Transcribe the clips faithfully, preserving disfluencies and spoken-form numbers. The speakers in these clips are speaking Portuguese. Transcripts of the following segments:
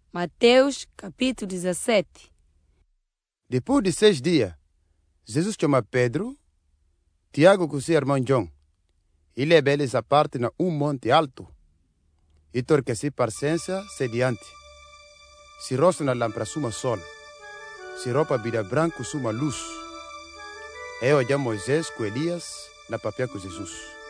Mateus, capítulo dezessete. Depois de seis dias, Jesus chama Pedro, Tiago com seu irmão João, e leva eles à parte na um monte alto, e torque-se paciência sediante. Se rosto na lâmpada suma sol, se roupa vida branco suma luz. E olha Moisés com Elias na papel com Jesus.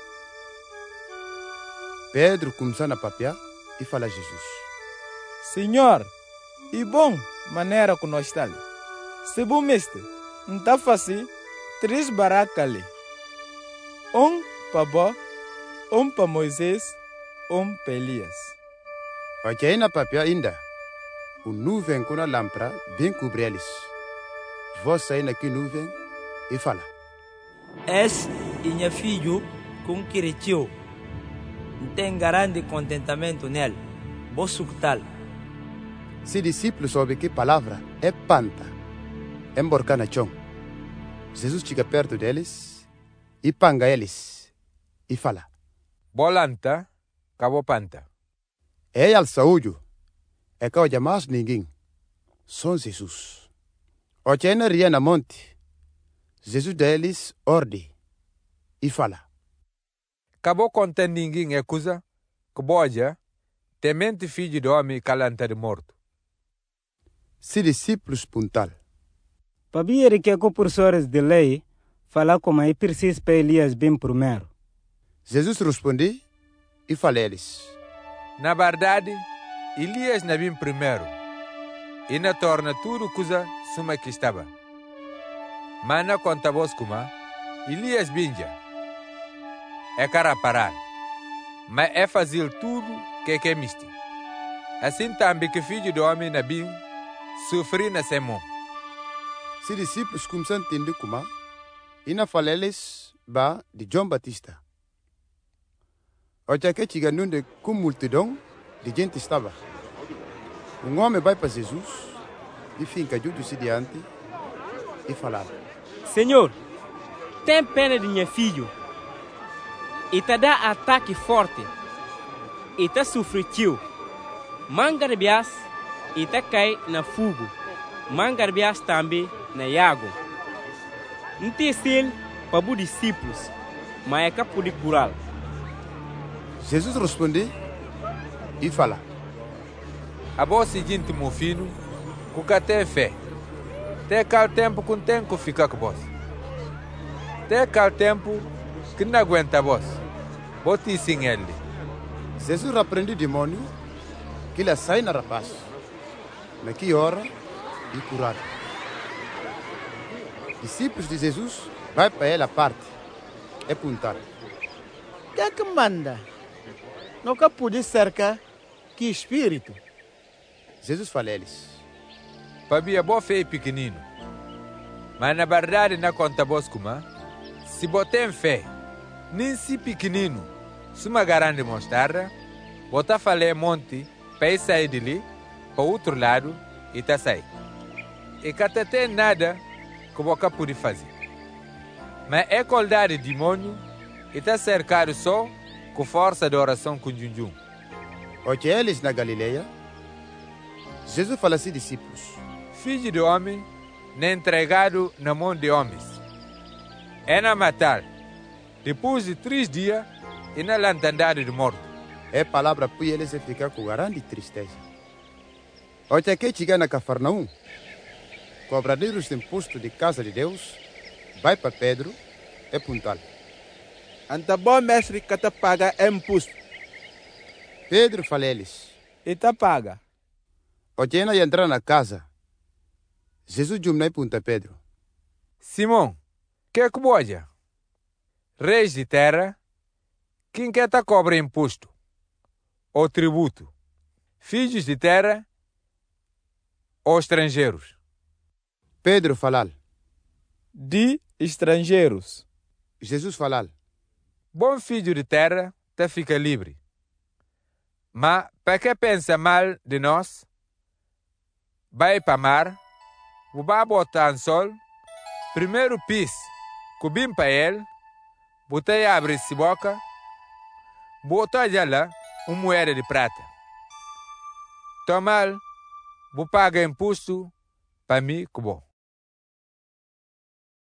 Pedro começa na papel e fala a Jesus: Senhor, e bom maneira que nós está ali. Se bom mestre, não está fácil, três barracas ali. Um para Bó, um para Moisés, um para Elias. Olha aí na papel ainda, o nuvem com a lâmpada bem cobre eles. Vou sair naquela nuvem e fala: És minha filho com que cresceu. Não tem grande contentamento nele. Vou suctá-lo. Se discípulos soubem que palavra é panta, emborcar na chão. Jesus chega perto deles e panga eles e fala: Bolanta, cabo panta. É al saúde, é que olha mais ninguém, só Jesus. Olha na ria na monte, Jesus deles ordem e fala: Cabo contém ninguém é coisa que boja, temente filho de homem calanta de morto. Se discípulos puntal. Para que com professores de lei falar como é preciso para Elias bem primeiro. Jesus responde e fala a eles: Na verdade, Elias não vem primeiro e não torna tudo coisa suma que estava. Mas não conta vos como Elias vinha. É cara parar, mas é fazer tudo que é misto. Assim também que filho do homem não vem sofrer na semana. Se discípulos começam a entender como, e na fala eles ba de João Batista. Olha que chega num de com multidão de gente estava. Um homem vai para Jesus e fica junto-se diante e falar: Senhor, tem pena de meu filho. E te dá ataque forte. E te sofreu. Mangarbias e te cai na fugo. Mangarbias também na yago. Não tem sil para os discípulos, mas é capaz de curar. Jesus responde e fala: A voz seguinte, meu filho, que tem fé. Tem aquele tempo que tem que ficar com vós. Tem aquele tempo que não aguenta vós. Bote sim ele. Jesus repreende o demônio que ele sai na rapaz. Naquela hora e curado. Discípulos de Jesus vai para ele a parte. É puntar. Que é que manda? Nunca pude cercar que espírito. Jesus fala a eles: Para boa fé pequenino. Mas na verdade não conta vós como. Se botem fé, nem se pequenino, se uma grande mostarda, botar falei monte, para sair dali, para o outro lado, e tá sair. E que até tem nada que boca pode fazer. Mas é coldar de demônio, e tá cercado só com força de oração com junjum. Olha eles na Galileia. Jesus fala assim discípulos: Filho de homem, nem entregado na mão de homens. É na matar, depois de três dias, e na lantandade de morto. É palavra para eles ficar com grande tristeza. Olha que chega na Cafarnaum, cobradeiros de imposto de casa de Deus, vai para Pedro e puntal. Anta bom mestre que te paga imposto. Pedro fala a eles: E te paga. Olha na entrar na casa. Jesus jumna e punta Pedro: Simão, que é que boja? Reis de terra, quem quer te cobra imposto? Ou tributo? Filhos de terra ou estrangeiros? Pedro fala: De estrangeiros. Jesus fala: Bom filho de terra, te fica livre. Mas, para que pensa mal de nós? Vai para mar, vai botar um sol, primeiro pis, cubim para ele, botei abre-se boca, botou já lá uma moeda de prata. Tomal, bu paga imposto para mim, que bom.